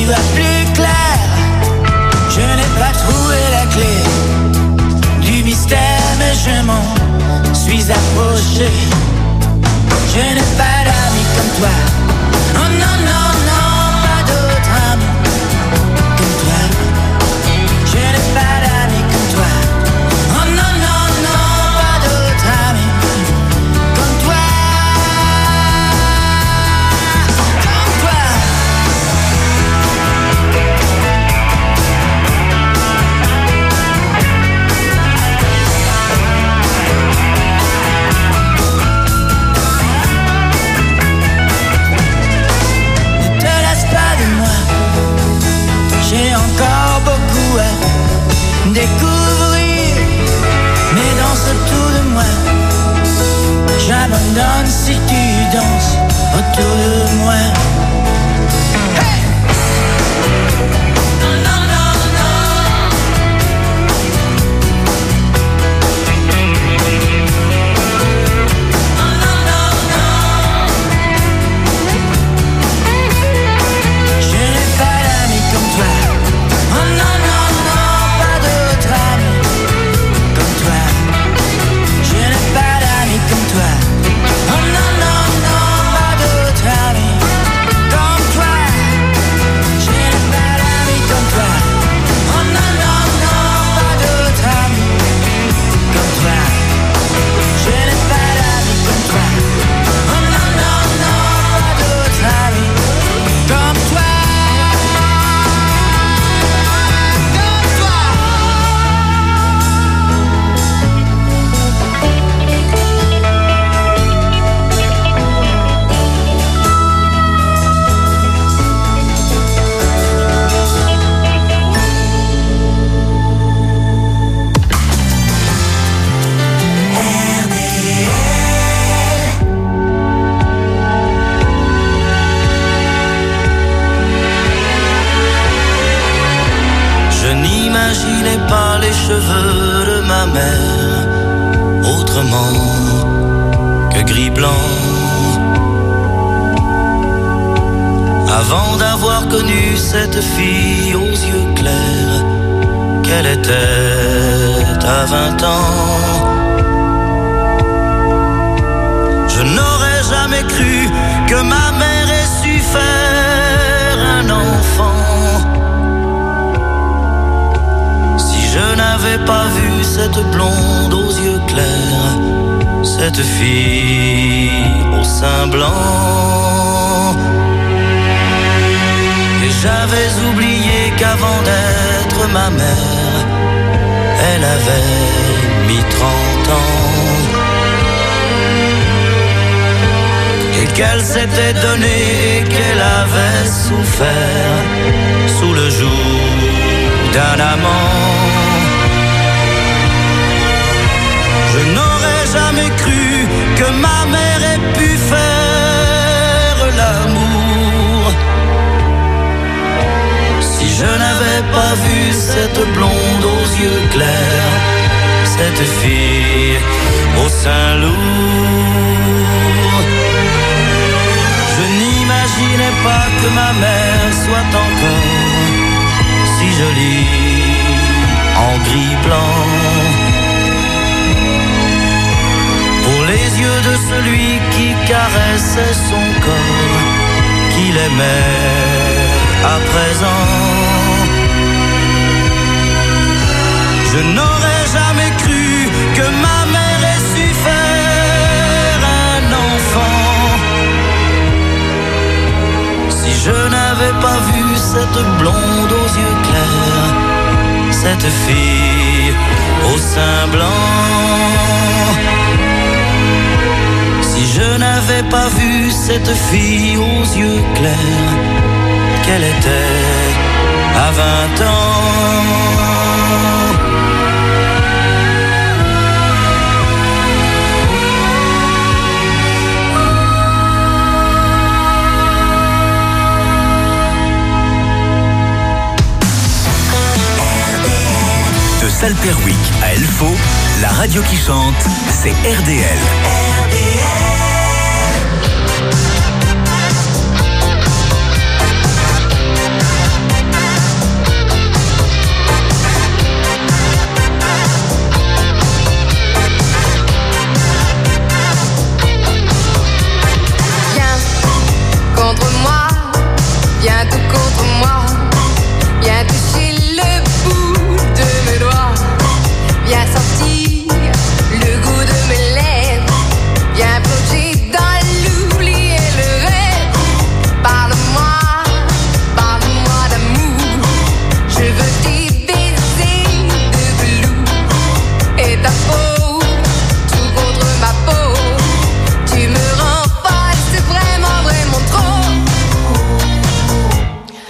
vois plus clair. Je n'ai pas trouvé la clé du mystère, mais je m'en suis approché. Je n'ai pas d'amis comme toi. Oh non, non, non, pas d'autres amis comme toi. Je n'ai pas d'amis comme toi. Oh non, non, non, pas d'autres amis comme toi. Comme toi. J'ai encore beaucoup à découvrir, mais dans ce tour de moi, j'abandonne si tu danses autour de moi. Hey! Non, non, non, non. Non, non, non, non. Je n'ai pas d'amis comme toi. Oh non, non, non, pas d'autres amis comme toi. Je n'ai pas d'amis comme toi. Oh non, non, non, pas d'autres amis comme toi. Je n'ai pas d'amis comme toi. Oh non, non, non, pas d'autres amis comme toi. Je n'ai pas d'amis comme toi. Oh non, non, non, pas d'autres amis comme toi. Je n'imaginais pas les cheveux de ma mère autrement que gris-blanc. Avant d'avoir connu cette fille aux yeux clairs, qu'elle était à 20 ans, je n'aurais jamais cru que ma mère ait su faire un enfant. Je n'avais pas vu cette blonde aux yeux clairs, cette fille au sein blanc. Et j'avais oublié qu'avant d'être ma mère, elle avait mis 30 ans. Et qu'elle s'était donnée et qu'elle avait souffert sous le joug d'un amant. Je n'aurais jamais cru que ma mère ait pu faire l'amour. Si je n'avais pas vu cette blonde aux yeux clairs, cette fille au sein lourd. Je n'imaginais pas que ma mère soit encore si jolie en gris-blanc. Pour les yeux de celui qui caressait son corps, qu'il aimait à présent. Je n'aurais jamais cru que ma mère ait su faire un enfant. Si je n'avais pas vu cette blonde aux yeux clairs, cette fille au sein blanc. Si je n'avais pas vu cette fille aux yeux clairs, qu'elle était à 20 ans. De Salperwick à Elfo, la radio qui chante, c'est RDL.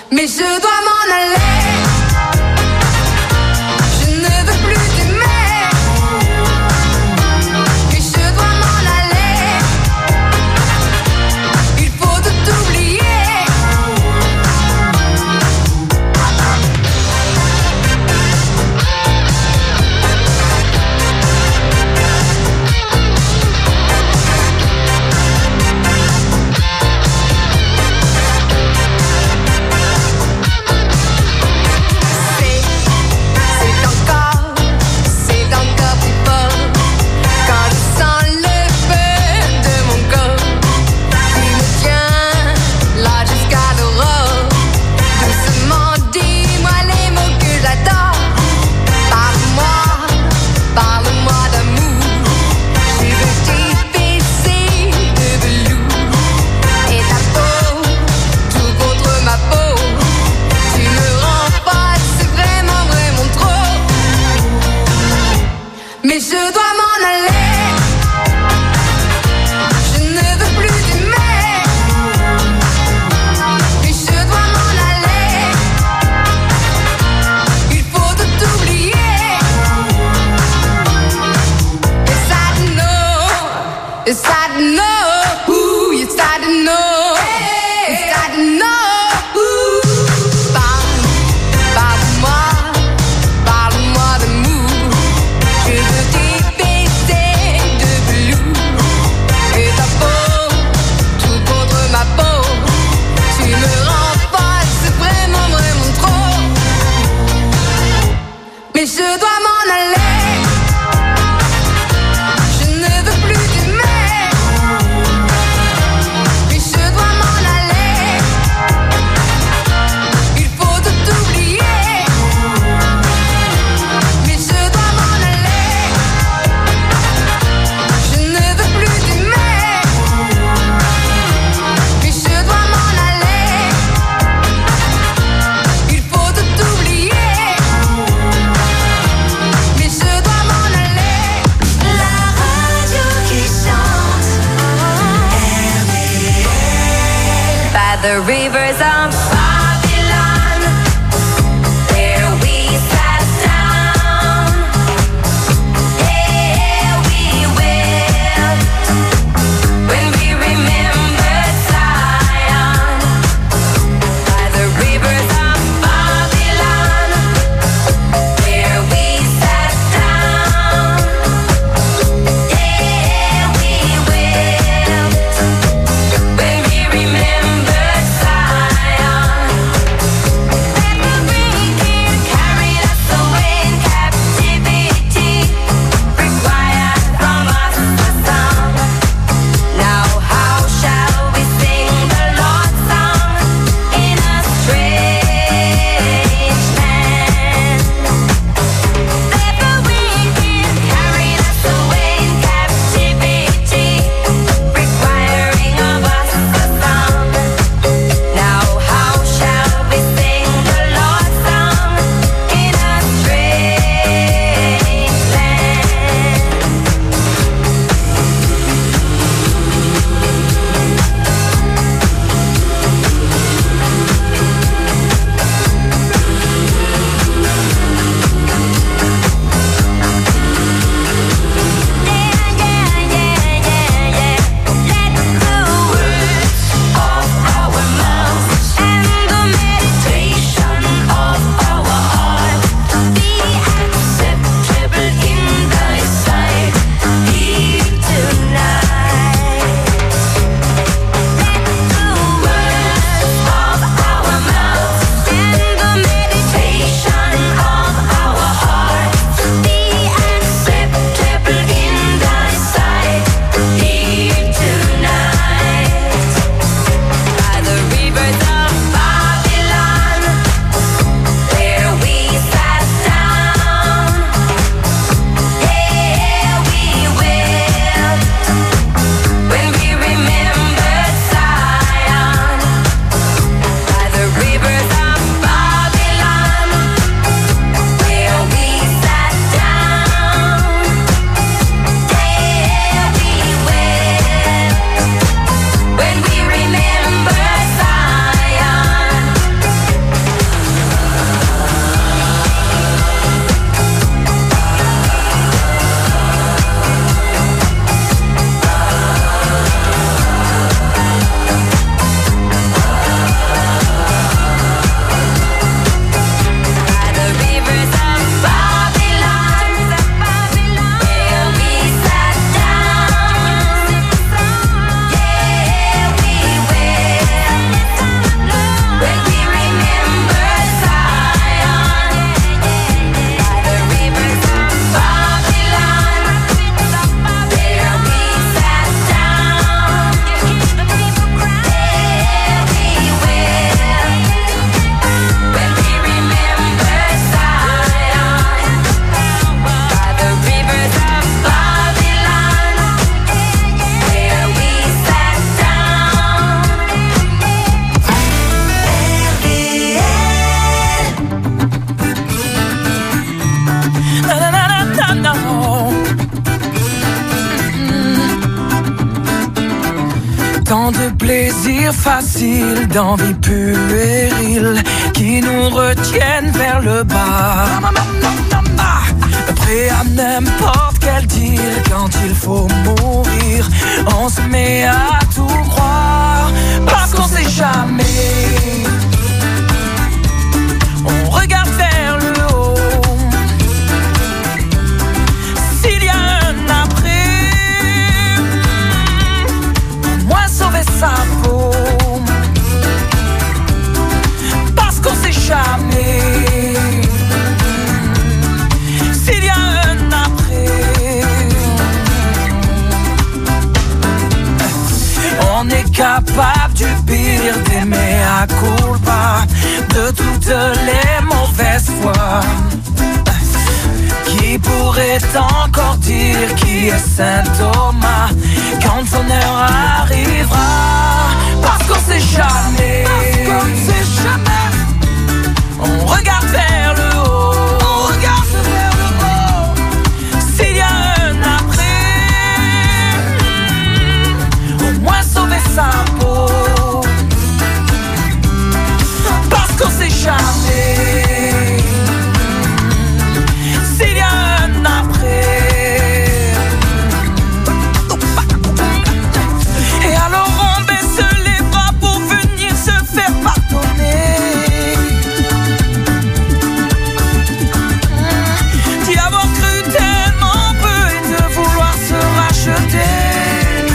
Mais je dois m'en aller. Je ne veux plus t'aimer. Mais je dois m'en aller. Il faut tout oublier. Mais je dois m'en aller. Je ne veux plus t'aimer. Mais je dois m'en aller. Il faut tout oublier. Yes, I know. Yes, I know. Ooh, yes, I know. Yes, I know. Mais je dois m'en aller. Je ne veux plus t'aimer. Mais je dois m'en aller. Il faut tout oublier. Mais je dois m'en aller. Je ne veux plus t'aimer. Mais je dois m'en aller. Il faut tout oublier. Mais je dois m'en aller. La radio qui chante. RBL. By the rivers of Babylon, where we sat down. Yeah, we will. When we remember Zion. By the rivers of Babylon, where we sat down. Yeah, we will. When we remember Zion. de plaisir facile, d'envie puérile qui nous retiennent vers le bas. Prêt à n'importe quel deal, quand il faut mourir, on se met à tout croire, parce qu'on sait jamais. On regarde vers le haut, s'il y a un après, au moins sauver sa peau, parce qu'on sait jamais. S'il y a un après, on est capable du pire, d'aimer à culpa, de toutes les mauvaises fois. Qui pourrait encore dire qui est Saint Thomas quand son heure arrivera? Parce qu'on sait jamais. Parce qu'on sait jamais. On regarde vers le haut. On regarde vers le haut. S'il y a un après, au moins sauver sa peau. Parce qu'on sait jamais. S'il y a un après. Et alors on baisse les bras pour venir se faire pardonner. D'y avoir cru tellement peu et de vouloir se racheter.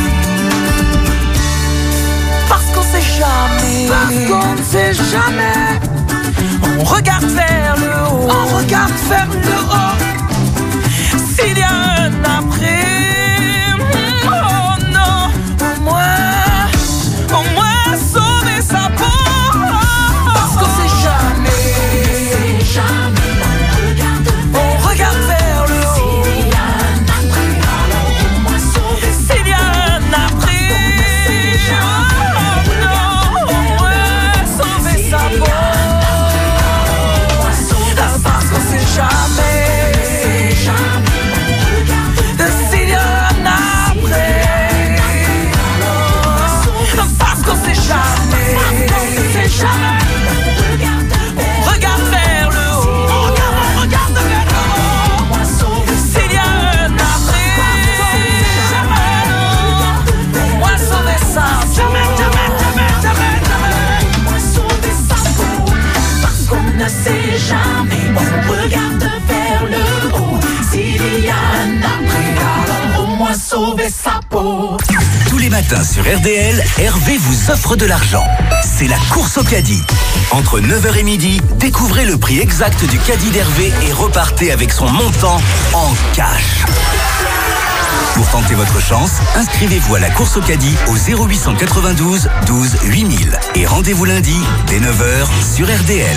Parce qu'on sait jamais. Parce qu'on ne sait jamais. On regarde vers le haut. On regarde vers le haut. S'il y a un après, oh non, au moins sauver sa peau. Parce qu'on sait jamais. On regarde vers le haut. S'il y a un après, alors au moins sauver sa peau. S'il y a un après, oh non, au moins sauver sa peau. Parce qu'on sait jamais. S'il y a un après, parce qu'on sait jamais. On regarde vers le haut. On regarde vers le haut. S'il y a un après, au moins sauver ça. Jamais. Au moins sauver sa peau. Parce qu'on ne sait jamais. On regarde vers le haut. S'il y a un après, alors au moins sauver sa peau. Tous les matins sur RDL, Hervé vous offre de l'argent. C'est la course au caddie. Entre 9h et midi, découvrez le prix exact du caddie d'Hervé et repartez avec son montant en cash. Pour tenter votre chance, inscrivez-vous à la course au caddie au 0892 12 8000 et rendez-vous lundi dès 9h sur RDL.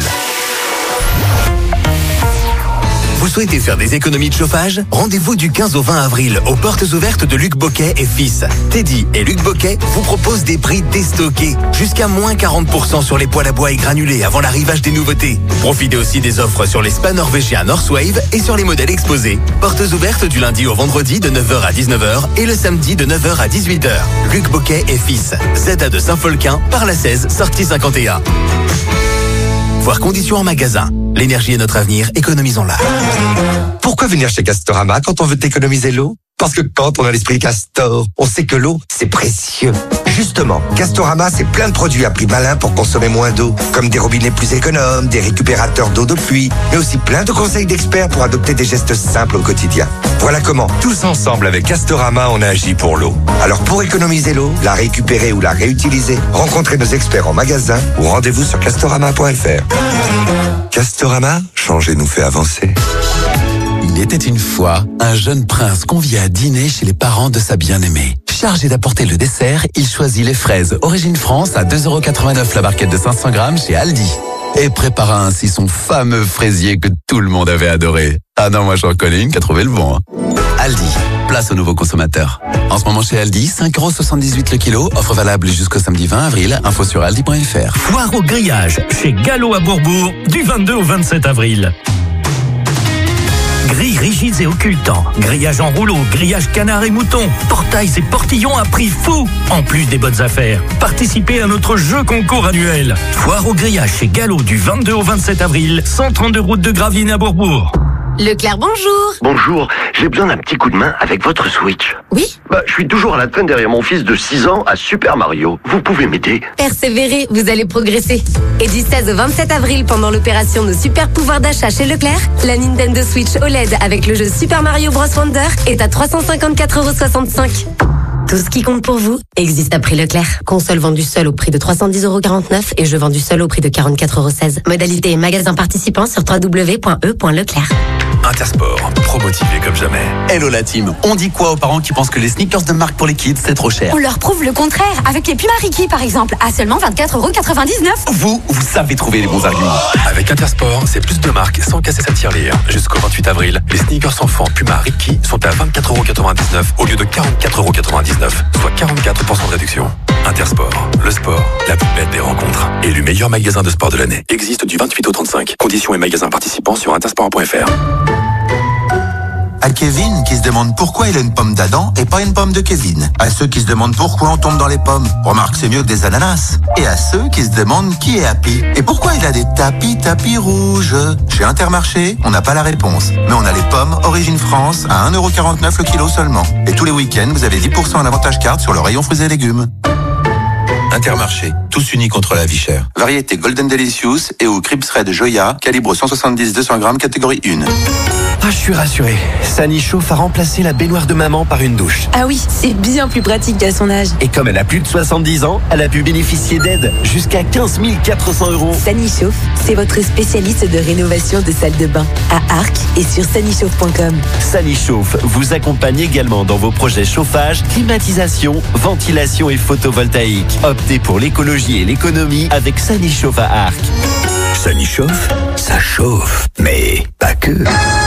Vous souhaitez faire des économies de chauffage? Rendez-vous du 15 au 20 avril aux portes ouvertes de Luc Boquet et Fils. Teddy et Luc Boquet vous proposent des prix déstockés. Jusqu'à moins 40% sur les poêles à bois et granulés avant l'arrivage des nouveautés. Profitez aussi des offres sur les spas norvégiens Northwave et sur les modèles exposés. Portes ouvertes du lundi au vendredi de 9h à 19h et le samedi de 9h à 18h. Luc Boquet et Fils. ZA de Saint-Folquin, par la 16, sortie 51. Voir conditions en magasin. L'énergie est notre avenir, économisons-la. Pourquoi venir chez Castorama quand on veut économiser l'eau? Parce que quand on a l'esprit Castor, on sait que l'eau, c'est précieux. Justement, Castorama, c'est plein de produits à prix malin pour consommer moins d'eau. Comme des robinets plus économes, des récupérateurs d'eau de pluie, mais aussi plein de conseils d'experts pour adopter des gestes simples au quotidien. Voilà comment, tous ensemble avec Castorama, on agit pour l'eau. Alors pour économiser l'eau, la récupérer ou la réutiliser, rencontrez nos experts en magasin ou rendez-vous sur castorama.fr. Castorama, changer nous fait avancer. Il était une fois un jeune prince convié à dîner chez les parents de sa bien-aimée. Chargé d'apporter le dessert, il choisit les fraises Origine France à 2,89€ la barquette de 500 grammes chez Aldi. Et prépara ainsi son fameux fraisier que tout le monde avait adoré. Ah non, moi j'en connais une qui a trouvé le bon. Aldi, place aux nouveaux consommateurs. En ce moment chez Aldi, 5,78€ le kilo, offre valable jusqu'au samedi 20 avril, info sur aldi.fr. Foire au grillage chez Gallo à Bourbourg du 22 au 27 avril. Grilles rigides et occultants, grillage en rouleau, grillage canard et mouton, portails et portillons à prix fou. En plus des bonnes affaires, participez à notre jeu concours annuel. Foire au grillage chez Gallo du 22 au 27 avril, 132 route de Gravelines à Bourbourg. Leclerc, bonjour. Bonjour, j'ai besoin d'un petit coup de main avec votre Switch. Oui? Je suis toujours à la traîne derrière mon fils de 6 ans à Super Mario. Vous pouvez m'aider? Persévérez, vous allez progresser. Et du 16 au 27 avril, pendant l'opération de super pouvoir d'achat chez Leclerc, la Nintendo Switch OLED avec le jeu Super Mario Bros Wonder est à 354,65 €. Tout ce qui compte pour vous existe à prix Leclerc. Console vendue seule au prix de 310,49 € et jeu vendu seul au prix de 44,16 €. Modalité et magasin participants sur www.e.leclerc. Intersport, trop motivé comme jamais. Hello la team, on dit quoi aux parents qui pensent que les sneakers de marque pour les kids c'est trop cher? On leur prouve le contraire, avec les Puma Ricky par exemple, à seulement 24,99 €. Vous savez trouver les bons arguments. Avec Intersport, c'est plus de marques sans casser sa tirelire. Jusqu'au 28 avril, les sneakers enfants Puma Ricky sont à 24,99 € au lieu de 44,99 €, soit 44% de réduction. Intersport, le sport, la plus belle des rencontres. Élu meilleur magasin de sport de l'année. Existe du 28 au 35. Conditions et magasins participants sur intersport.fr. À Kevin qui se demande pourquoi il a une pomme d'Adam et pas une pomme de Kevin. À ceux qui se demandent pourquoi on tombe dans les pommes. Remarque, c'est mieux que des ananas. Et à ceux qui se demandent qui est Happy et pourquoi il a des tapis rouges. Chez Intermarché, on n'a pas la réponse. Mais on a les pommes Origine France à 1,49 € le kilo seulement. Et tous les week-ends, vous avez 10% en avantage carte sur le rayon fruits et légumes. Intermarché, tous unis contre la vie chère. Variété Golden Delicious et ou Crips Red Joya, calibre 170-200 grammes, catégorie 1. Ah, je suis rassuré. Sani Chauffe a remplacé la baignoire de maman par une douche. Ah oui, c'est bien plus pratique qu'à son âge. Et comme elle a plus de 70 ans, elle a pu bénéficier d'aides jusqu'à 15 400 €. Sani Chauffe, c'est votre spécialiste de rénovation de salle de bain à Arc et sur sanichauffe.com. Sani Chauffe vous accompagne également dans vos projets chauffage, climatisation, ventilation et photovoltaïque. Optez pour l'écologie et l'économie avec Sani Chauffe à Arc. Sani Chauffe, ça chauffe, mais pas que.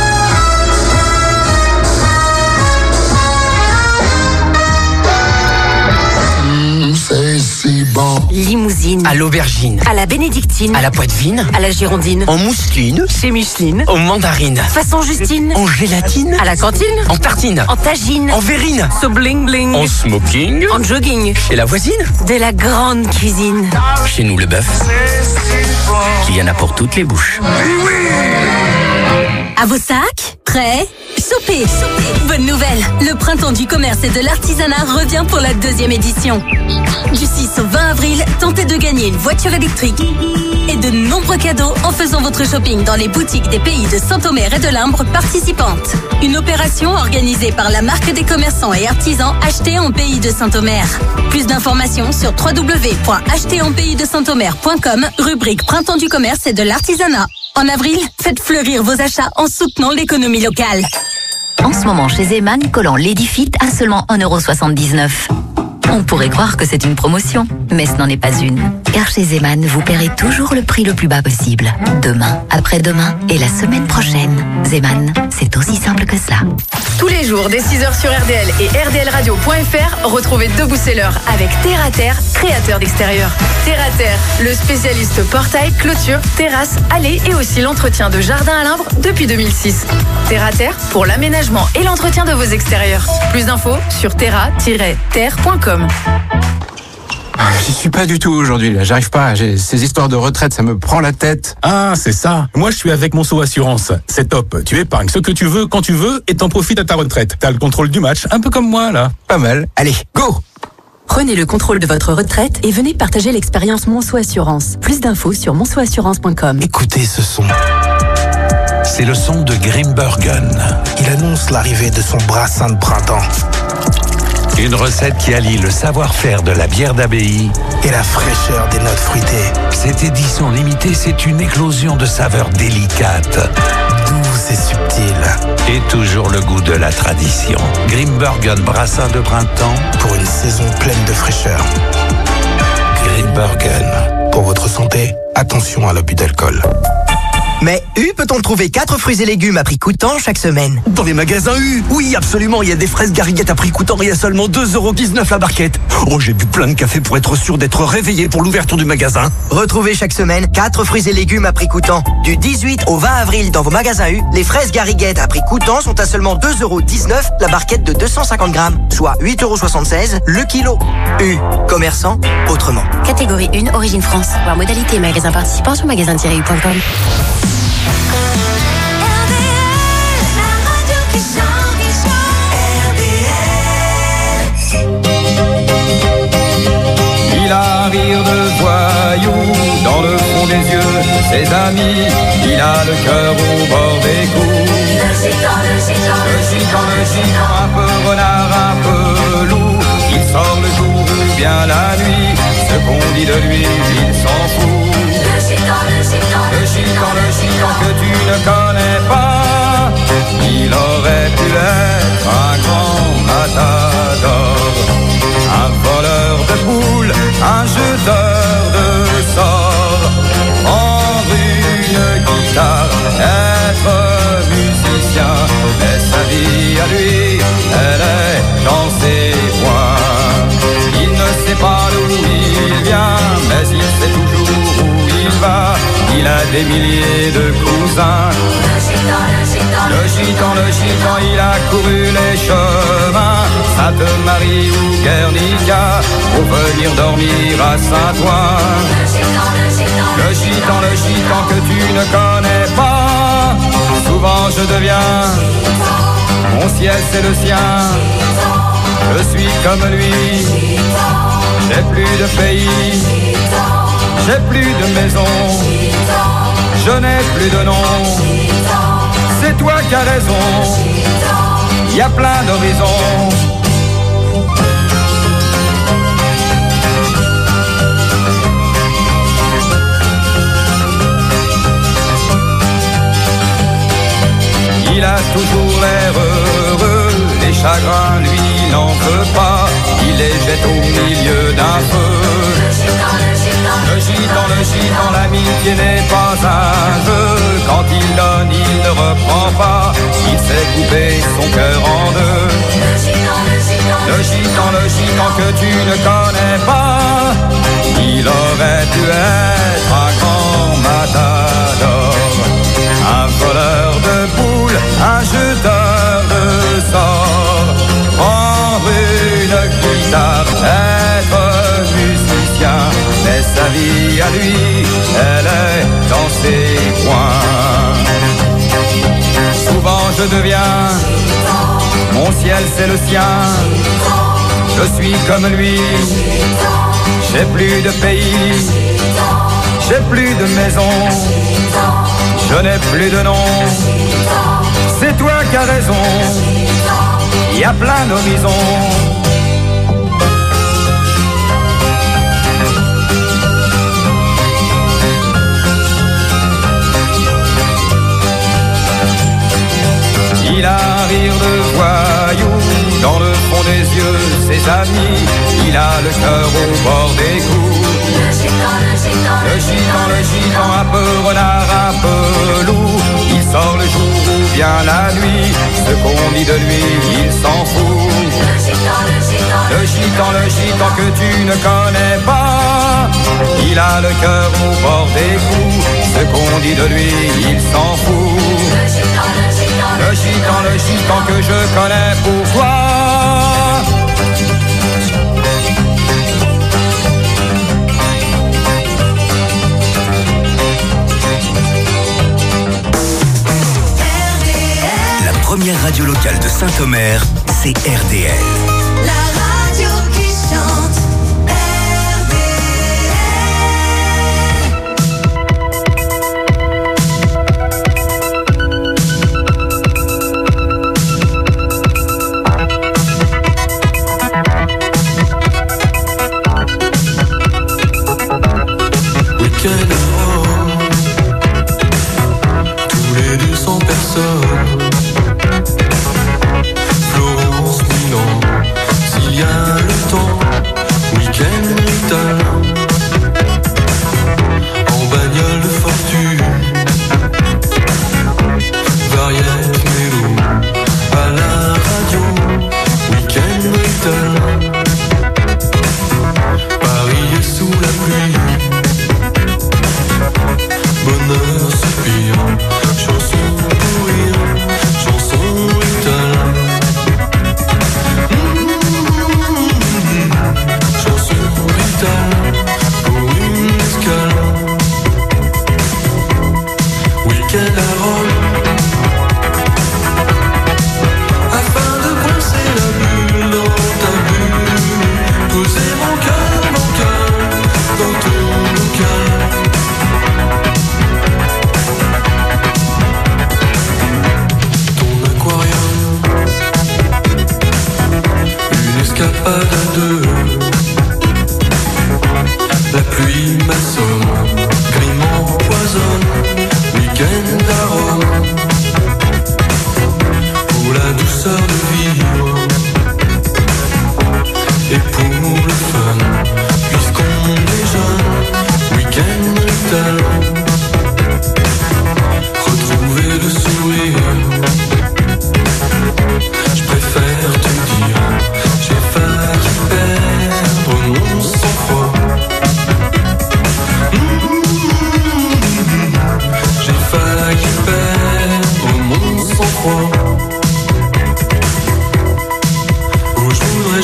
C'est si bon. Limousine. À l'aubergine. À la bénédictine. À la poitevine. À la girondine. En mousseline. Chez Micheline. En mandarine. Façon Justine. En gélatine. À la cantine. En tartine. En tagine. En verrine. So bling bling. En smoking. En jogging. Chez la voisine. De la grande cuisine. Chez nous le bœuf. Il y en a pour toutes les bouches. À vos sacs, prêts, soupez. Bonne nouvelle, le printemps du commerce et de l'artisanat revient pour la 2e édition. Du 6 au 20 avril, tentez de gagner une voiture électrique et de nombreux cadeaux en faisant votre shopping dans les boutiques des pays de Saint-Omer et de Limbre participantes. Une opération organisée par la marque des commerçants et artisans Acheter en pays de Saint-Omer. Plus d'informations sur www.acheterenpaysdesaint-omer.com, rubrique Printemps du commerce et de l'artisanat. En avril, faites fleurir vos achats en soutenant l'économie locale. En ce moment, chez Zeman, collant Ladyfit à seulement 1,79 €. On pourrait croire que c'est une promotion, mais ce n'en est pas une. Car chez Zeman, vous paierez toujours le prix le plus bas possible. Demain, après-demain et la semaine prochaine. Zeman, c'est aussi simple que cela. Tous les jours, dès 6h sur RDL et rdlradio.fr, retrouvez 2 boost-sellers avec Terre à Terre, créateur d'extérieur. Terre à Terre, le spécialiste portail, clôture, terrasse, allée et aussi l'entretien de jardin à l'Imbre depuis 2006. Terre à Terre, pour l'aménagement et l'entretien de vos extérieurs. Plus d'infos sur terra-terre.com. J'y suis pas du tout aujourd'hui, là. J'arrive pas. Ces histoires de retraite, ça me prend la tête. Ah, c'est ça. Moi, je suis avec Monceau Assurance. C'est top. Tu épargnes ce que tu veux, quand tu veux, et t'en profites à ta retraite. T'as le contrôle du match, un peu comme moi, là. Pas mal. Allez, go! Prenez le contrôle de votre retraite et venez partager l'expérience Monceau Assurance. Plus d'infos sur monceauassurance.com. Écoutez ce son. C'est le son de Grimbergen. Il annonce l'arrivée de son brassin de printemps. Une recette qui allie le savoir-faire de la bière d'abbaye et la fraîcheur des notes fruitées. Cette édition limitée, c'est une éclosion de saveurs délicates. Douce et subtile. Et toujours le goût de la tradition. Grimbergen brassin de printemps. Pour une saison pleine de fraîcheur. Grimbergen. Pour votre santé, attention à l'abus d'alcool. Mais U peut-on trouver 4 fruits et légumes à prix coûtant chaque semaine? Dans les magasins U, oui, absolument, il y a des fraises gariguettes à prix coûtant et à seulement 2,19€ la barquette. Oh, j'ai bu plein de café pour être sûr d'être réveillé pour l'ouverture du magasin. Retrouvez chaque semaine 4 fruits et légumes à prix coûtant. Du 18 au 20 avril dans vos magasins U, les fraises gariguettes à prix coûtant sont à seulement 2,19€ la barquette de 250 grammes, soit 8,76€ le kilo. U, commerçant autrement. Catégorie 1, Origine France. Voir modalité et magasin participant sur magasin-u.com. Il a un rire de voyou dans le fond des yeux, ses amis. Il a le cœur au bord des coups. Le gitan, un peu renard, un peu loup. Il sort le jour ou bien la nuit. Ce qu'on dit de lui, il s'en fout. Le gitan que tu ne connais pas. Il aurait pu être un grand matador, un voleur de boules, un jeteur de sorts. Prendre une guitare, être musicien, mais sa vie à lui, elle est dans ses poings. Il ne sait pas d'où il vient, mais il sait toujours où il va. Il a des milliers de cousins. Le gitan, il a couru les chemins, Sainte-Marie ou Guernica, pour venir dormir à Saint-Ouen. Le gitan que tu ne connais pas. Souvent je deviens, mon ciel c'est le sien. Je suis comme lui, j'ai plus de pays, j'ai plus de maison, je n'ai plus de nom. C'est toi qui as raison, il y a plein d'horizons. Il a toujours l'air heureux, les chagrins lui n'en veut pas. Il les jette au milieu d'un feu. Le gitan, l'amitié n'est pas un jeu. Quand il donne, il ne reprend pas. Il sait couper son cœur en deux. Le gitan que tu ne connais pas. Il aurait pu être un grand matador, un voleur de boules, un jeteur de sorts. Prendre une guitare, être musicien, mais sa vie à lui, elle est dans ses poings. Souvent je deviens, mon ciel c'est le sien. Je suis comme lui, j'ai plus de pays, j'ai plus de maison, je n'ai plus de nom. C'est toi qui as raison, il y a plein d'horizons. Il a un rire de voyou dans le fond des yeux, ses amis. Il a le cœur au bord des coups. Le gitan, un peu renard, un peu loup. Il sort le jour ou bien la nuit. Ce qu'on dit de lui, il s'en fout. Le gitan que tu ne connais pas. Il a le cœur au bord des coups. Ce qu'on dit de lui, il s'en fout. Le gitan que je connais pour toi. La première radio locale de Saint-Omer, c'est RDL. La radio qui chante. Tous les 200 personnes, Florence, Milan, respire. Chanson pour rire, chanson brutale. Chanson brutale pour une escale. Week-end à Rome, afin de coincer la bulle dans ta bulle. Poser mon cœur dans ton bocal. Ton aquarium, une escapade à deux. La pluie m'assomme, gris m'empoisonne. Week-end à Rome, pour la douceur de vivre et pour le fun, puisqu'on est jeune. Week-end brutal, retrouver le sourire. Je préfère te dire, j'ai failli perdre mon sang-froid. J'ai failli perdre mon sang-froid. Oh, je voudrais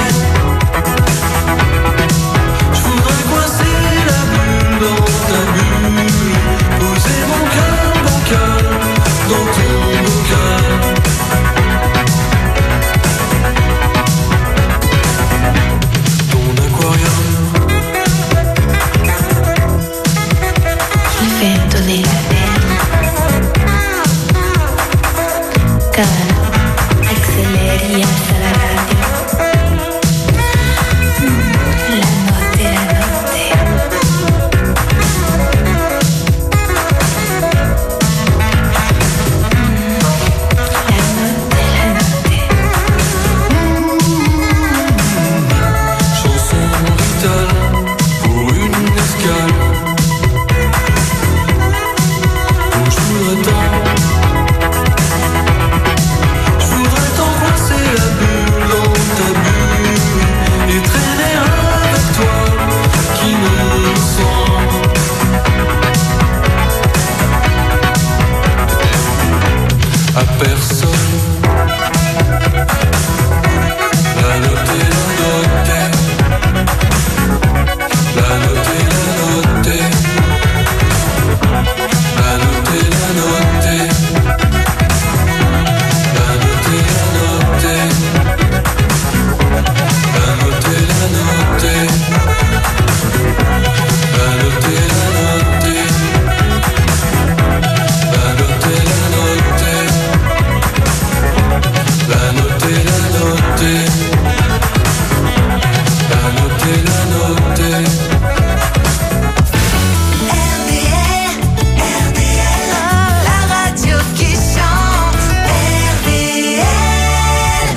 coincer la bulle dans ta bulle. Poser mon cœur bancal dans ton bocal. Ton aquarium, je vais donner la peine. Car accélère à la radio. La note et la note. chanson brutale pour une escale. Oh, je voudrais t'en coincer la bulle dans ta bulle et traîner avec toi qui me sent. À personne, la note et la note, la note et la note, la note et la note, la note et la note, la note et la note, la note et la note, la note et la note, la note et la note, la note et la note. RDL, la radio qui chante. RDL.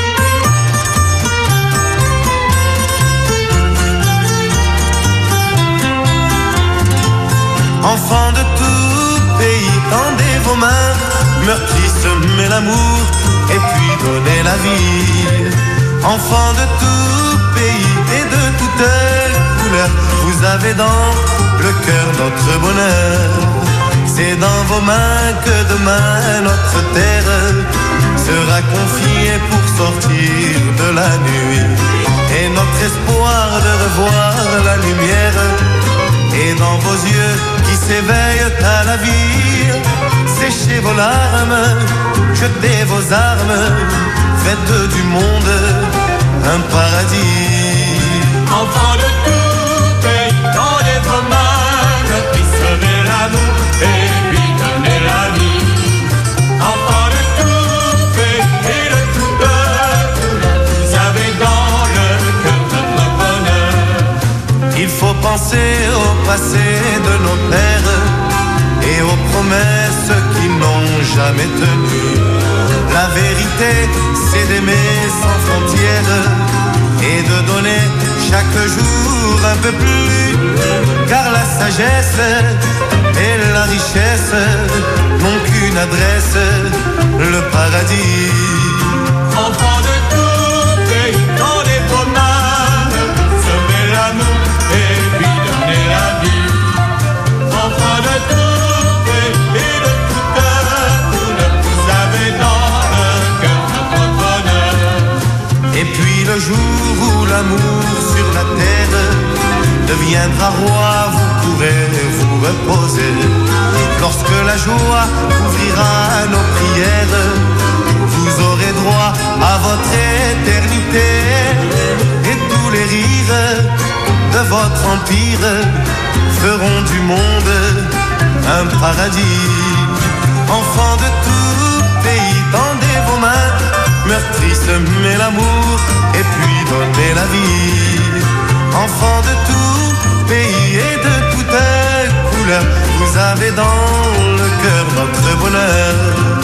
Enfants de tout pays, tendez vos mains, meurtri, semez l'amour et puis donnez la vie. Enfants de tout pays et de toutes couleurs, vous avez dans le cœur notre bonheur. C'est dans vos mains que demain notre terre sera confiée pour sortir de la nuit. Et notre espoir de revoir la lumière est dans vos yeux qui s'éveillent à la vie. Séchez vos larmes, jetez vos armes, faites du monde un paradis. Enfants de tout pays, tendez vos mains, puis semez l'amour et puis donnez la vie. Enfants de tout pays et de tout peuple, vous avez dans le cœur notre bonheur. Il faut penser au passé de nos pères et aux promesses qui n'ont jamais tenu. La vérité, c'est d'aimer sans frontières et de donner chaque jour un peu plus. Car la sagesse et la richesse n'ont qu'une adresse, le paradis. Enfants de tout pays, tendez vos mains, semez l'amour et puis donnez la vie. Enfants de tout pays la joie ouvrira nos prières. Vous aurez droit à votre éternité et tous les rires de votre empire feront du monde un paradis. Enfants de tout pays, tendez vos mains, meurtris, semez l'amour et puis donnez la vie. Enfants de tout pays et de toute couleur, vous avez dans le cœur notre bonheur.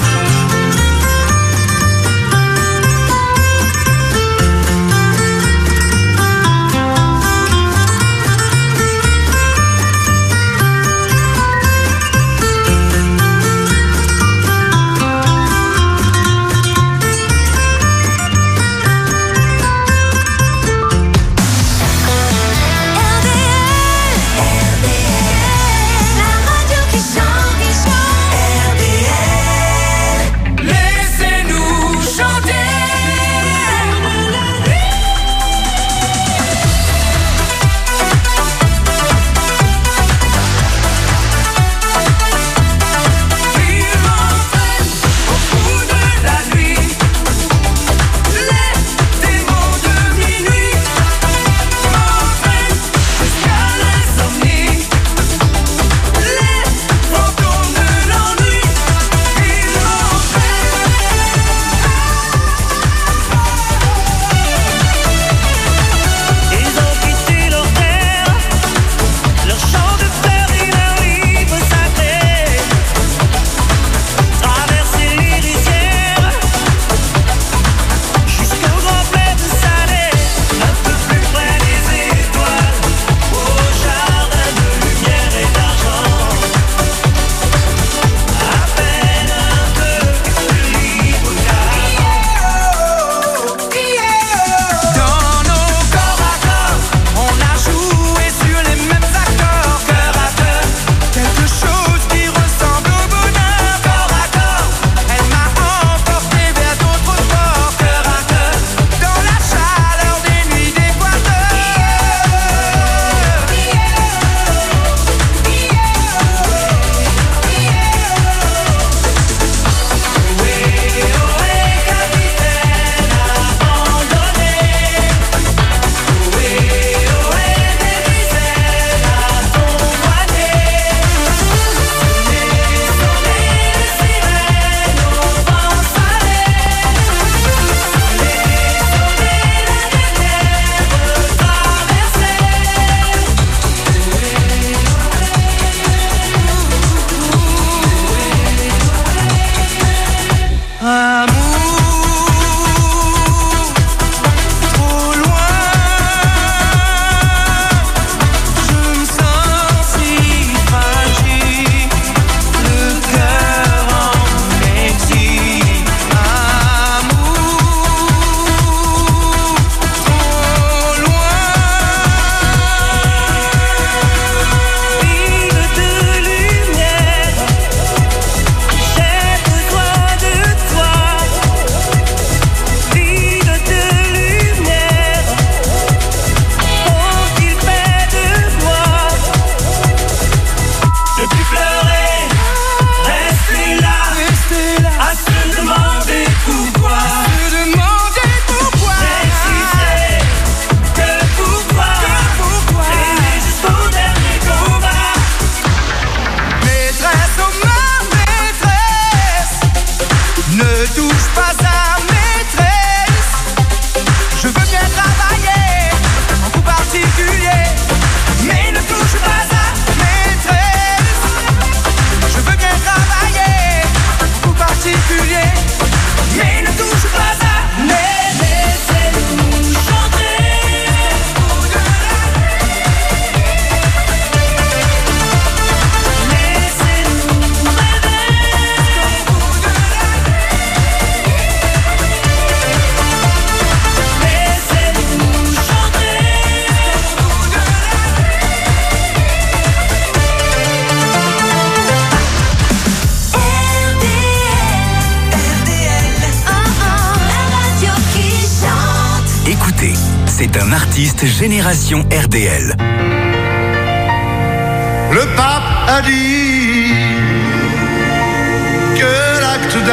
C'est un artiste génération RDL. Le pape a dit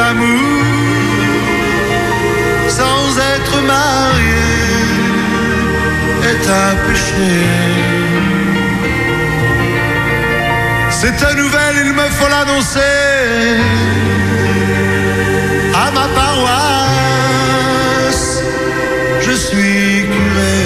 l'amour sans être marié est un péché. Cette nouvelle, il me faut l'annoncer à ma paroisse. Je suis curé.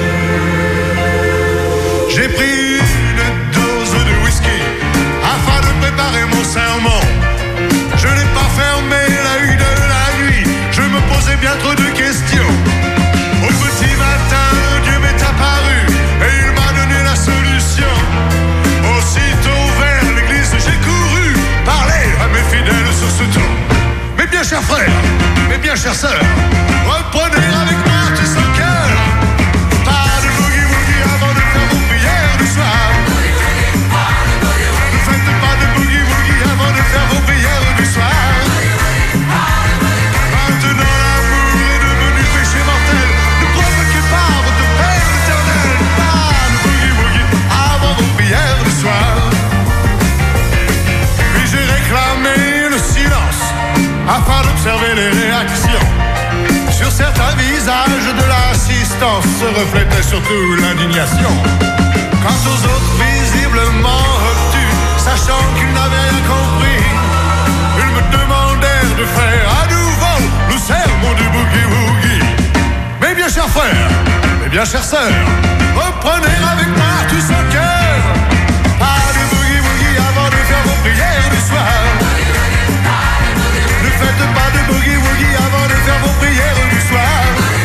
J'ai pris une dose de whisky afin de préparer mon sermon. Je n'ai pas fermé l'œil de la nuit, je me posais bien trop de questions. Au petit matin, Dieu m'est apparu et il m'a donné la solution. Aussitôt vers l'église, j'ai couru parler à mes fidèles sur ce ton. Mes bien chers frères, mes bien chères sœurs, reprenez avec moi tout ce cœur. Pas de boogie-woogie avant de faire vos prières du soir. Ne faites pas de boogie-woogie avant de faire vos prières du soir. Maintenant l'amour est devenu péché mortel. Ne provoquez pas votre Père éternel. Pas de boogie-woogie avant vos prières du soir. Puis j'ai réclamé le silence afin d'observer les réactions. Sur certains visages de l'assistance se reflétait surtout l'indignation. Quant aux autres visiblement obtus, sachant qu'ils n'avaient rien compris, ils me demandèrent de faire à nouveau le sermon du boogie-woogie. Mes bien chers frères, mes bien chères sœurs, reprenez avec moi tout son cœur. Pas de boogie-woogie avant de faire vos prières du soir. Ne faites pas de boogie-woogie avant de faire vos prières du soir.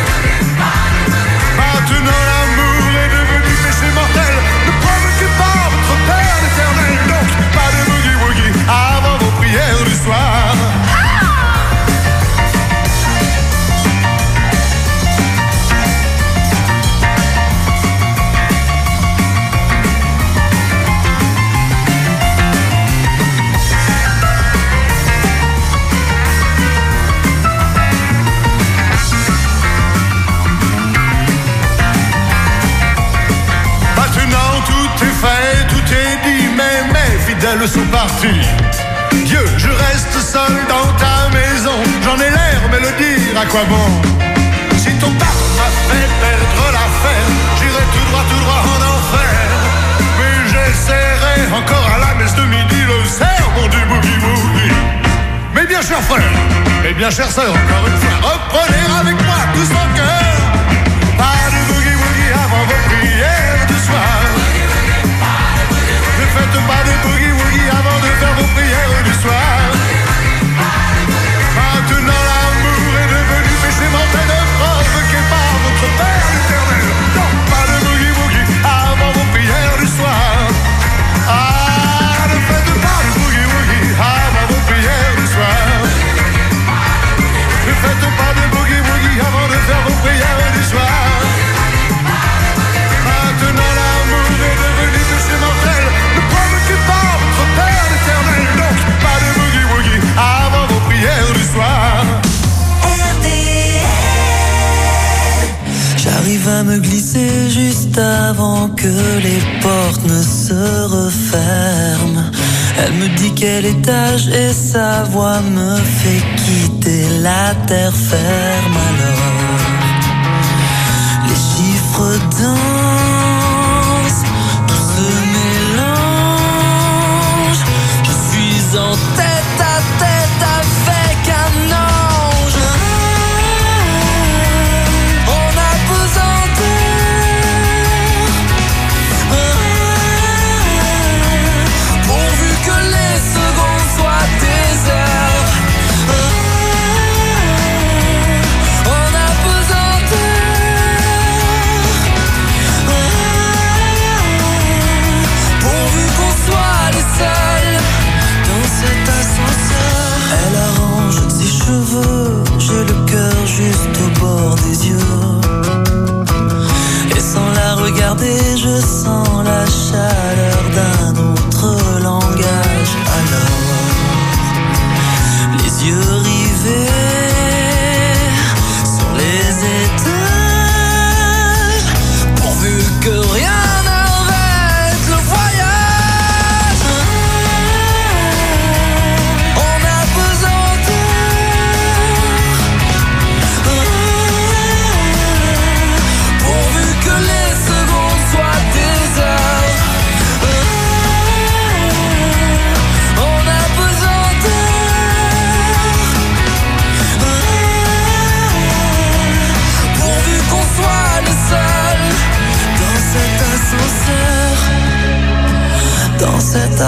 Maintenant l'amour est devenu péché mortel. Ne provoquez pas votre Père éternel. Donc pas de boogie-woogie avant vos prières du soir. Tout est dit, mais mes fidèles sont partis. Dieu, je reste seul dans ta maison. J'en ai l'air, mais le dire à quoi bon? Si ton père m'a fait perdre l'affaire, j'irai tout droit en enfer. Mais j'essaierai encore à la messe de midi le sermon du boogie-woogie. Mes bien chers frères, mes bien chères sœurs, encore une fois, reprenez avec moi tout son cœur. Pas de boogie-woogie avant vos prières du soir. Ne faites pas de boogie-woogie avant de faire vos prières du soir. Maintenant l'amour est devenu péché mortel. Ne provoquez pas votre Père éternel. Non, pas de boogie-woogie avant vos prières du soir. Ah, ne faites pas de boogie-woogie avant vos prières du soir. Ne faites pas de boogie-woogie avant de faire vos prières du soir. Maintenant l'amour est devenu péché mortel. Ne provoquez pas votre Père éternel. Donc pas de boogie-woogie avant vos prières du soir. J'arrive à me glisser juste avant que les portes ne se referment. Elle me dit quel étage et sa voix me fait quitter la terre ferme. Alors les chiffres dansent, tout se mélange. Je suis en tête à tête avec un ange. On a besoin d'heures, pourvu que les secondes soient des heures. On a besoin d'heures.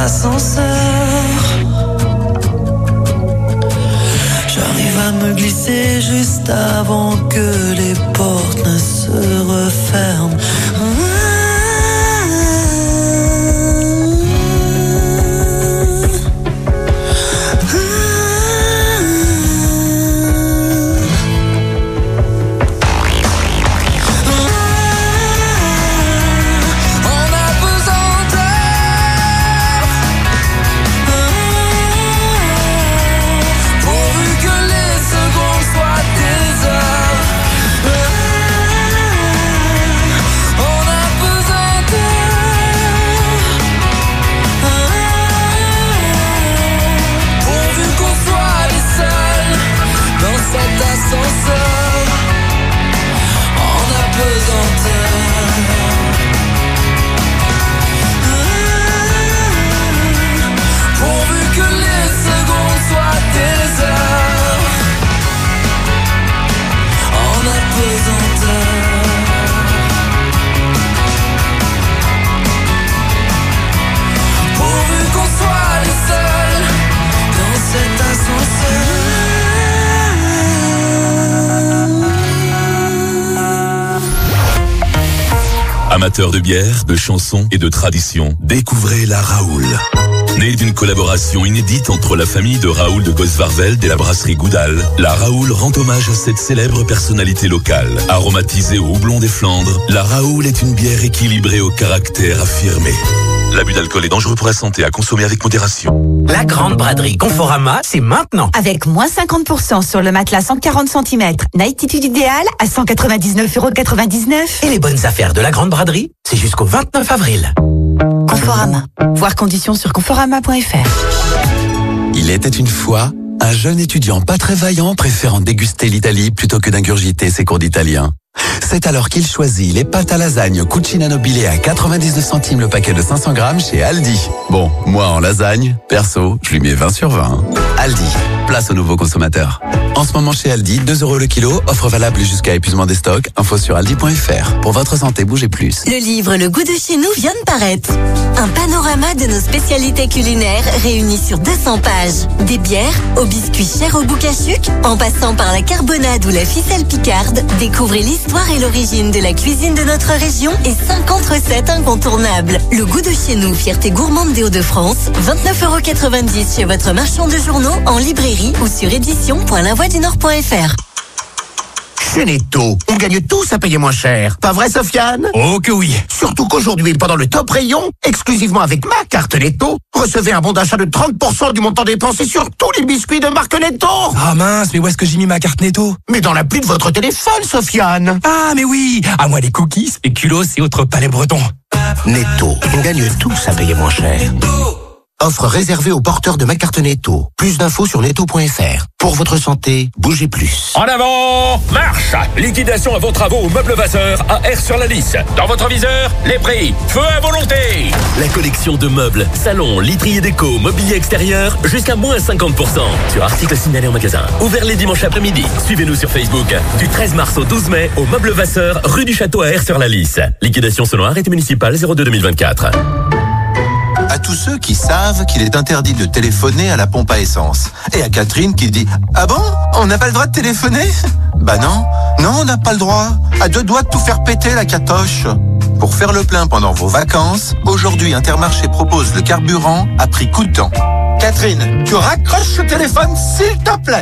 ascenseur. J'arrive à me glisser juste avant que les portes ne se referment. Amateurs de bière, de chansons et de tradition, découvrez la Raoul. Née d'une collaboration inédite entre la famille de Raoul de Gosvarveld et la brasserie Goudal, la Raoul rend hommage à cette célèbre personnalité locale. Aromatisée au houblon des Flandres, la Raoul est une bière équilibrée au caractère affirmé. L'abus d'alcool est dangereux pour la santé, à consommer avec modération. La grande braderie Conforama, c'est maintenant. Avec moins 50% sur le matelas 140 cm, Nightitude idéale à 199,99 €. Et les bonnes affaires de la grande braderie, c'est jusqu'au 29 avril. Conforama. Voir conditions sur conforama.fr. Il était une fois un jeune étudiant pas très vaillant préférant déguster l'Italie plutôt que d'ingurgiter ses cours d'italien. C'est alors qu'il choisit les pâtes à lasagne Cucina Nobile à 99 centimes le paquet de 500 grammes chez Aldi. Bon, moi en lasagne, perso, je lui mets 20 sur 20. Aldi, place aux nouveaux consommateurs. En ce moment chez Aldi, 2 € le kilo, offre valable jusqu'à épuisement des stocks. Info sur aldi.fr. Pour votre santé, bougez plus. Le livre Le goût de chez nous vient de paraître. Un panorama de nos spécialités culinaires réunies sur 200 pages. Des bières aux biscuits chers au boucachuc, en passant par la carbonade ou la ficelle picarde, découvrez l'histoire et l'origine de la cuisine de notre région et 50 recettes incontournables. Le goût de chez nous, fierté gourmande des Hauts-de-France, 29,90 € chez votre marchand de journaux, en librairie ou sur édition.lavoidunord.fr. Chez Netto, on gagne tous à payer moins cher. Pas vrai, Sofiane? Oh que oui. Surtout qu'aujourd'hui, pendant le top rayon, exclusivement avec ma carte Netto, recevez un bon d'achat de 30% du montant dépensé sur tous les biscuits de marque Netto. Ah mince, mais où est-ce que j'ai mis ma carte Netto? Mais dans l'appli de votre téléphone, Sofiane. Ah mais oui. À moi les cookies, spéculoos et autres palais bretons. Netto, on gagne tous à payer moins cher. Offre réservée aux porteurs de ma carte Netto. Plus d'infos sur netto.fr. Pour votre santé, bougez plus. En avant, marche! Liquidation à vos travaux au meuble Vasseur à R sur la Lys. Dans votre viseur, les prix. Feu à volonté! La collection de meubles, salons, literie et déco, mobilier extérieur, jusqu'à moins 50%. Sur articles signalés en magasin. Ouvert les dimanches après-midi. Suivez-nous sur Facebook. Du 13 mars au 12 mai, au meuble Vasseur, rue du Château à R sur la Lys. Liquidation selon arrêté municipal 02-2024. À tous ceux qui savent qu'il est interdit de téléphoner à la pompe à essence. Et à Catherine qui dit « Ah bon? On n'a pas le droit de téléphoner ?» Bah non, on n'a pas le droit. À 2 doigts de tout faire péter la catoche. Pour faire le plein pendant vos vacances, aujourd'hui Intermarché propose le carburant à prix coûtant. Catherine, tu raccroches le téléphone s'il te plaît.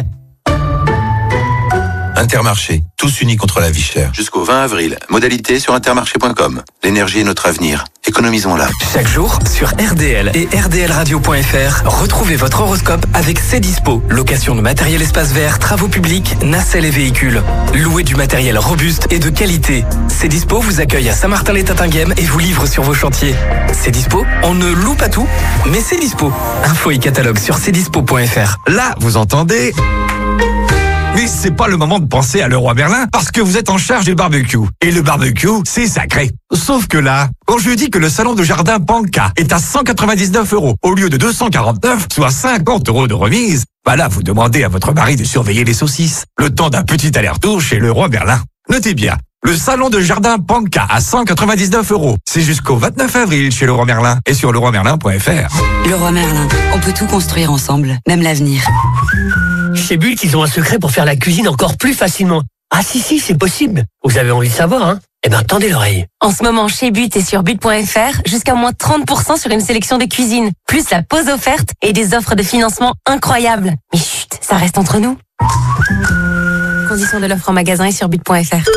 Intermarché, tous unis contre la vie chère. Jusqu'au 20 avril, modalité sur intermarché.com. L'énergie est notre avenir. Économisons-la. Chaque jour, sur RDL et rdlradio.fr, retrouvez votre horoscope avec Cdispo. Location de matériel espace vert, travaux publics, nacelles et véhicules. Louez du matériel robuste et de qualité. Cdispo vous accueille à Saint-Martin-les-Tatinguem et vous livre sur vos chantiers. Cdispo, on ne loue pas tout, mais c'est dispo. Info et catalogue sur cdispo.fr. Là, vous entendez? Mais c'est pas le moment de penser à Leroy Merlin parce que vous êtes en charge du barbecue. Et le barbecue, c'est sacré. Sauf que là, quand je dis que le salon de jardin Panka est à 199 € au lieu de 249, soit 50 € de remise, bah là, vous demandez à votre mari de surveiller les saucisses. Le temps d'un petit aller-retour chez Leroy Merlin. Notez bien, Le salon de jardin Panka à 199 €. C'est jusqu'au 29 avril chez Leroy Merlin et sur leroymerlin.fr. Leroy Merlin, on peut tout construire ensemble, même l'avenir. Chez Bulte, ils ont un secret pour faire la cuisine encore plus facilement. Ah si, c'est possible. Vous avez envie de savoir, hein? Eh ben, tendez l'oreille. En ce moment, chez But et sur but.fr, jusqu'à moins 30% sur une sélection de cuisines, plus la pause offerte et des offres de financement incroyables. Mais chut, ça reste entre nous. Conditions de l'offre en magasin et sur but.fr.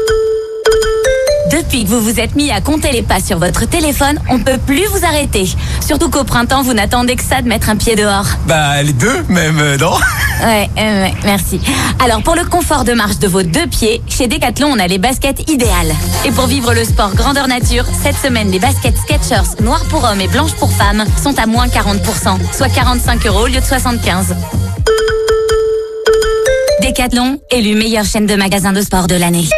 Depuis que vous vous êtes mis à compter les pas sur votre téléphone, on peut plus vous arrêter. Surtout qu'au printemps, vous n'attendez que ça de mettre un pied dehors. Bah, les deux, même, non? Ouais, merci. Alors, pour le confort de marche de vos deux pieds, chez Decathlon, on a les baskets idéales. Et pour vivre le sport grandeur nature, cette semaine, les baskets Skechers noires pour hommes et blanches pour femmes sont à moins 40%, soit 45 € au lieu de 75. Decathlon, élu meilleure chaîne de magasins de sport de l'année.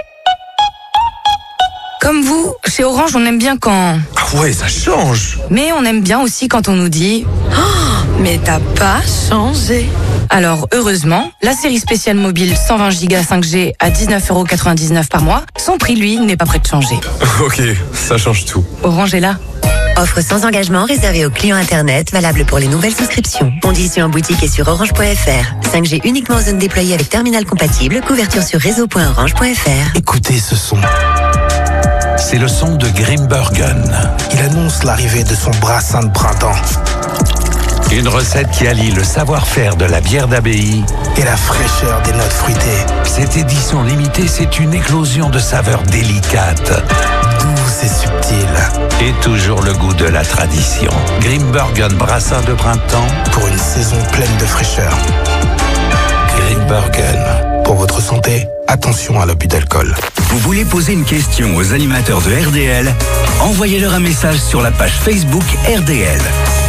Comme vous, chez Orange, on aime bien quand... Ah ouais, ça change. Mais on aime bien aussi quand on nous dit oh, mais t'as pas changé. Alors, heureusement, la série spéciale mobile 120 Go 5G à 19,99 € par mois, son prix, lui, n'est pas prêt de changer. Ok, ça change tout. Orange est là. Offre sans engagement réservée aux clients Internet, valable pour les nouvelles souscriptions. Conditions en boutique et sur orange.fr. 5G uniquement en zone déployée avec terminal compatible, couverture sur réseau.orange.fr. Écoutez ce son. C'est le son de Grimbergen. Il annonce l'arrivée de son brassin de printemps. Une recette qui allie le savoir-faire de la bière d'abbaye et la fraîcheur des notes fruitées. Cette édition limitée, c'est une éclosion de saveurs délicates. Douce et subtile. Et toujours le goût de la tradition. Grimbergen brassin de printemps. Pour une saison pleine de fraîcheur. Grimbergen. Pour votre santé, attention à l'abus d'alcool. Vous voulez poser une question aux animateurs de RDL? Envoyez-leur un message sur la page Facebook RDL.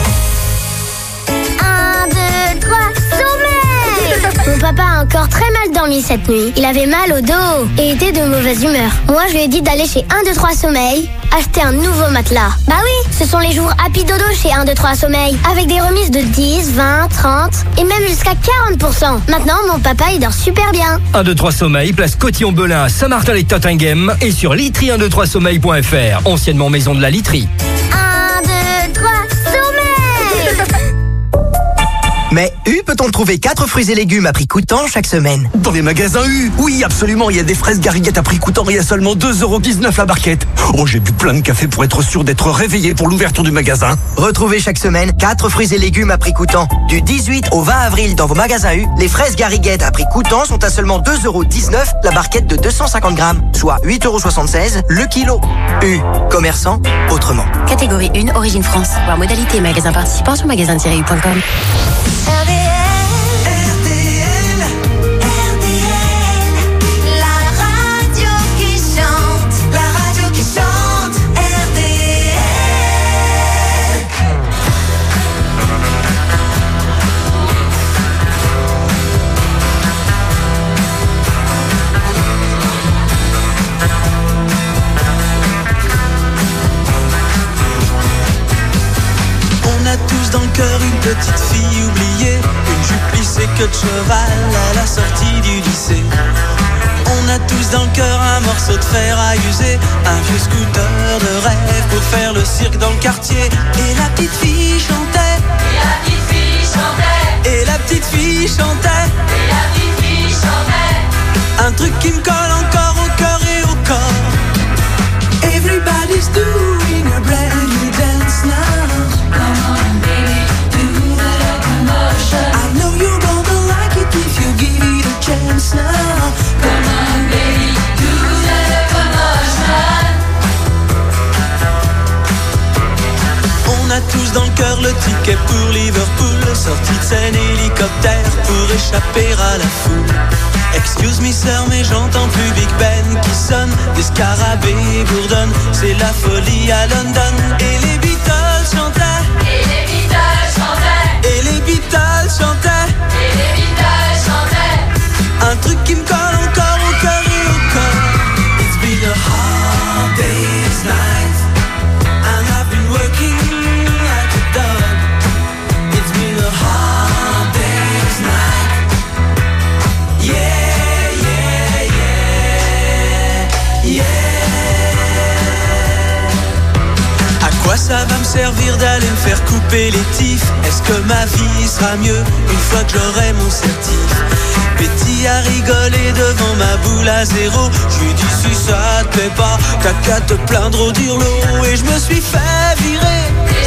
1, 2, 3, sommeil! Mon papa a encore très mal dormi cette nuit. Il avait mal au dos et était de mauvaise humeur. Moi, je lui ai dit d'aller chez 1, 2, 3 sommeil, acheter un nouveau matelas. Bah oui, ce sont les jours Happy Dodo chez 1, 2, 3 sommeil, avec des remises de 10, 20, 30 et même jusqu'à 40%. Maintenant, mon papa, il dort super bien. 1, 2, 3 sommeil, place Cotillon-Belin, Saint-Martin et Tottingham et sur litry123sommeil.fr, anciennement maison de la literie. 1, 2, 3, sommeil! Mais U peut-on trouver 4 fruits et légumes à prix coûtant chaque semaine? Dans les magasins U, oui, absolument, il y a des fraises gariguettes à prix coûtant et à seulement 2,19 € la barquette. Oh, j'ai bu plein de café pour être sûr d'être réveillé pour l'ouverture du magasin. Retrouvez chaque semaine 4 fruits et légumes à prix coûtant. Du 18 au 20 avril dans vos magasins U, les fraises gariguettes à prix coûtant sont à seulement 2,19 € la barquette de 250 grammes, soit 8,76 € le kilo. U, commerçant autrement. Catégorie 1, origine France. Voir modalité et magasin participant sur magasin-u.com. Dans le cœur une petite fille oubliée, une jupe plissée queue de cheval à la sortie du lycée. On a tous dans le cœur un morceau de fer à user, un vieux scooter de rêve pour faire le cirque dans le quartier. Et la petite fille chantait, et la petite fille chantait, et la petite fille chantait, et la petite fille chantait. Un truc qui me colle encore au cœur et au corps. Everybody's doing a brand new dance now. I know you're gonna like it if you give it a chance now. Come on, baby, do the commotion. On a tous dans le cœur le ticket pour Liverpool, sortie de scène hélicoptère pour échapper à la foule. Excuse me sir, mais j'entends plus Big Ben qui sonne, des scarabées bourdonnent, c'est la folie à London. Et les Beatles chantaient, et les Beatles chantaient, et les Beatles chantaient, et les Beatles chantaient. Un truc qui me colle encore au cœur et au corps. It's been a hard day's night, and I've been working like a dog. It's been a hard day's night. Yeah, yeah, yeah, servir d'aller me faire couper les tifs. Est-ce que ma vie sera mieux une fois que j'aurai mon certif? Betty a rigolé devant ma boule à zéro. Je lui dis si ça te plaît pas, t'as qu'à te plaindre au dirlo. Et je me suis fait virer.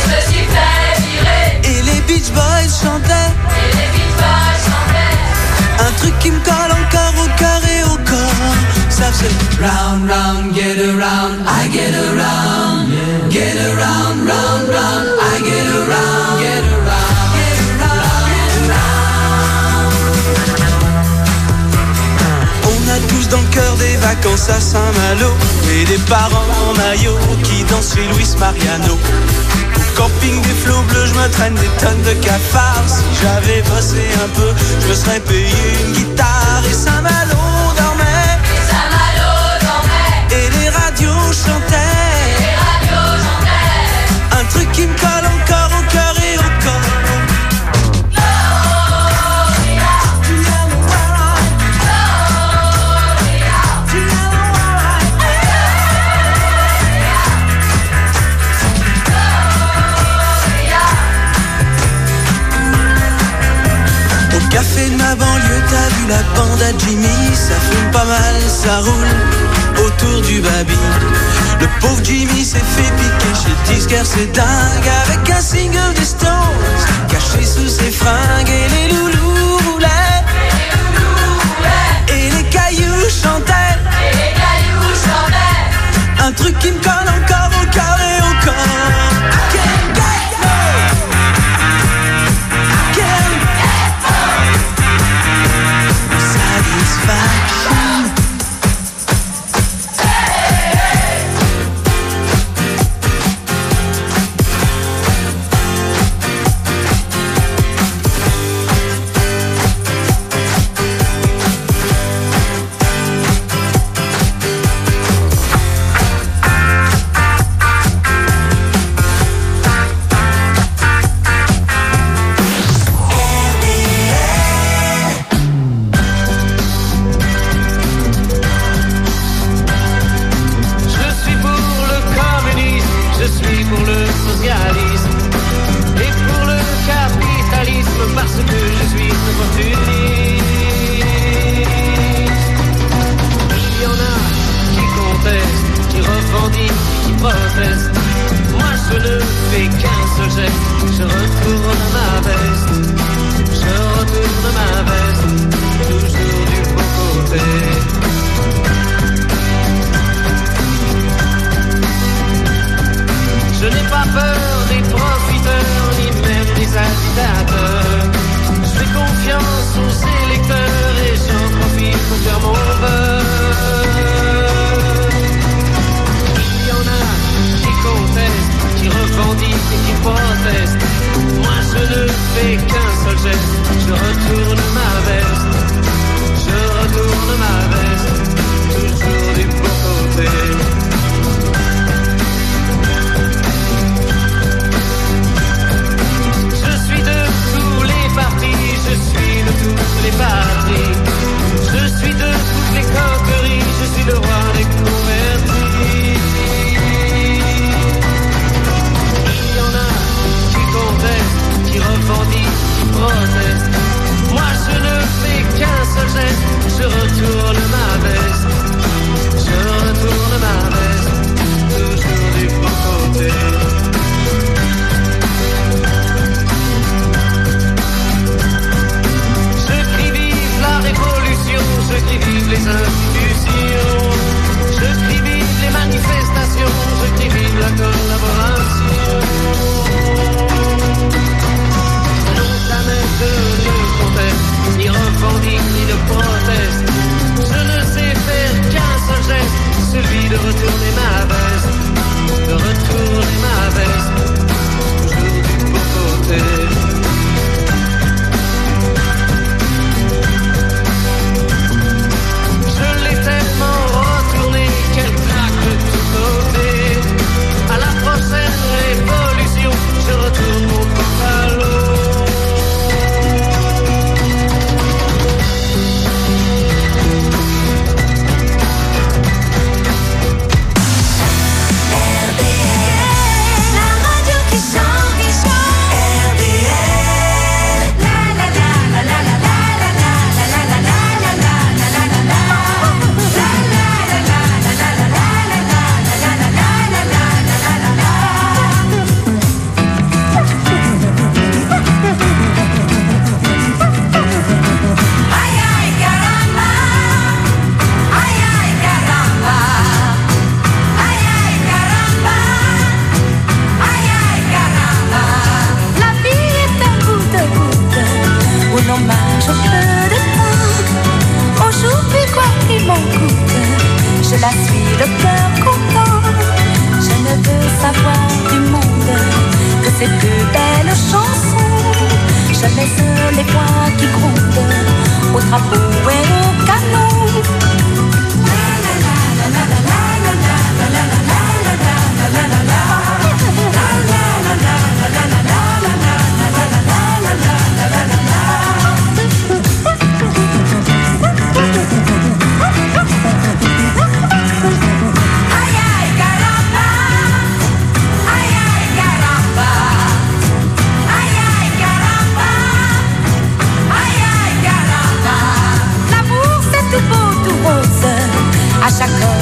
Et les Beach Boys chantaient. Un truc qui me colle encore au cœur et au corps. Ça faisait round, round, get around, I get around, yeah. Get around, round, round, I get around, get around, get around, get around. On a tous dans le cœur des vacances à Saint-Malo et des parents en maillot qui dansent chez Luis Mariano. Au camping des flots bleus, je me traîne des tonnes de cafards. Si j'avais bossé un peu, je me serais payé une guitare. Et Saint-Malo dormait. Et les radios chantaient. Un truc qui me colle encore au cœur et au corps. Au café de ma banlieue, t'as vu la bande à Jimmy. Ça fume pas mal, ça roule autour du baby. Le pauvre Jimmy s'est fait piquer chez le disquaire, c'est dingue. Avec un single des Stones caché sous ses fringues. Et les loulous roulaient. Et les cailloux chantaient. Un truc qui me colle encore au cœur et au corps. change peu de temps. Aujourd'hui, quoi qu'il m'en coûte, je la suis le cœur content. Je ne veux savoir du monde que ses plus belles chansons. Je laisse les voix qui grondent au drapeau et au canon. À chaque